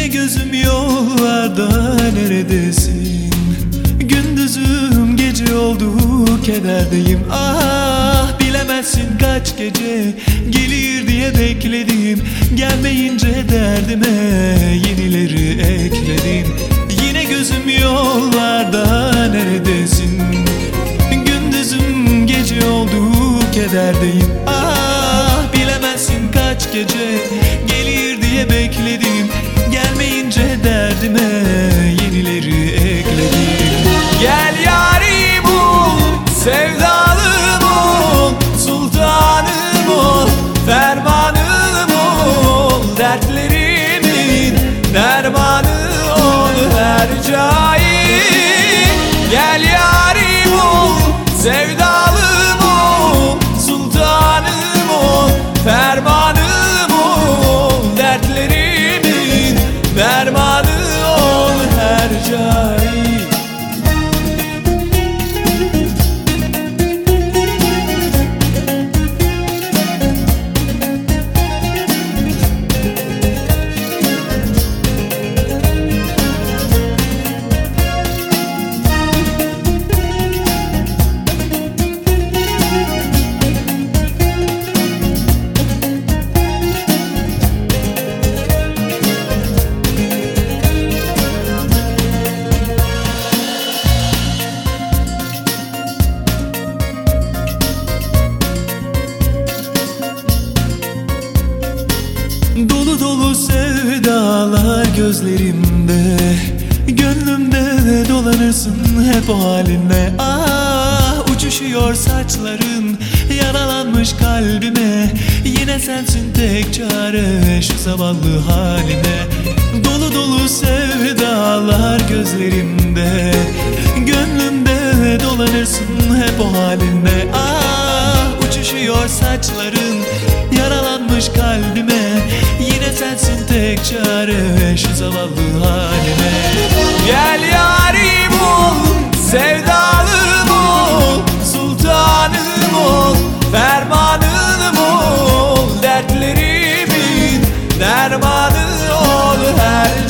Yine gözüm yollarda, neredesin? Gündüzüm gece oldu, kederdeyim. Ah, bilemezsin kaç gece gelir diye bekledim. Gelmeyince derdime yenileri ekledin. Yine gözüm yollarda, neredesin? Gündüzüm gece oldu, kederdeyim. Ah, bilemezsin kaç gece gelir diye bekledim. Gelmeyince derdime yenileri ekledim. Gel yarim ol, sevdalım ol, sultanım ol, fermanım ol, dertlerimin dermanı ol her cahil. Gel yarim ol, sevdalım ol, sultanım ol, fermanım ol, dertlerimin dermanı ol her cahil. Dolu dolu sevdalar gözlerimde, gönlümde dolanırsın hep o halinle. Ah, uçuşuyor saçların yaralanmış kalbime. Yine sensin tek çare şu zavallı haline. Dolu dolu sevdalar gözlerimde, gönlümde dolanırsın hep o halinle. Ah, uçuşuyor saçların yaralanmış kalbime. Yine sensin tek çare şu zavallı halime. Gel yarim ol, sevdalım ol, sultanım ol, fermanım ol, dertlerimin dermanı ol her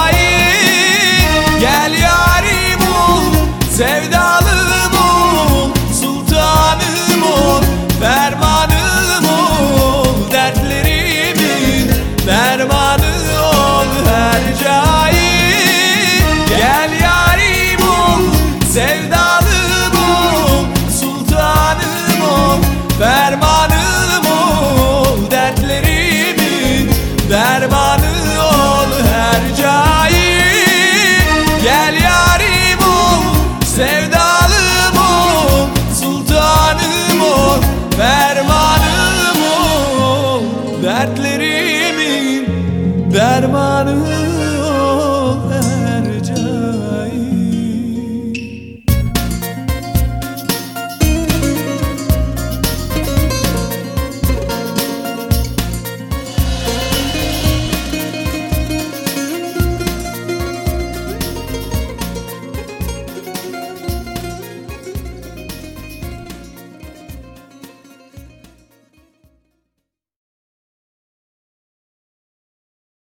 cahil. Gel yarim ol, sevdalım ol, sultanım ol, fermanım ol, dertlerimin dermanı ol her cahil. Gel yarim ol, sevdalım ol, sultanım ol, fermanım ol, dertlerimin dermanı ol her cahil. Gel yarim ol, sevdalım ol, sultanım ol, fermanım ol, dertlerimin dermanı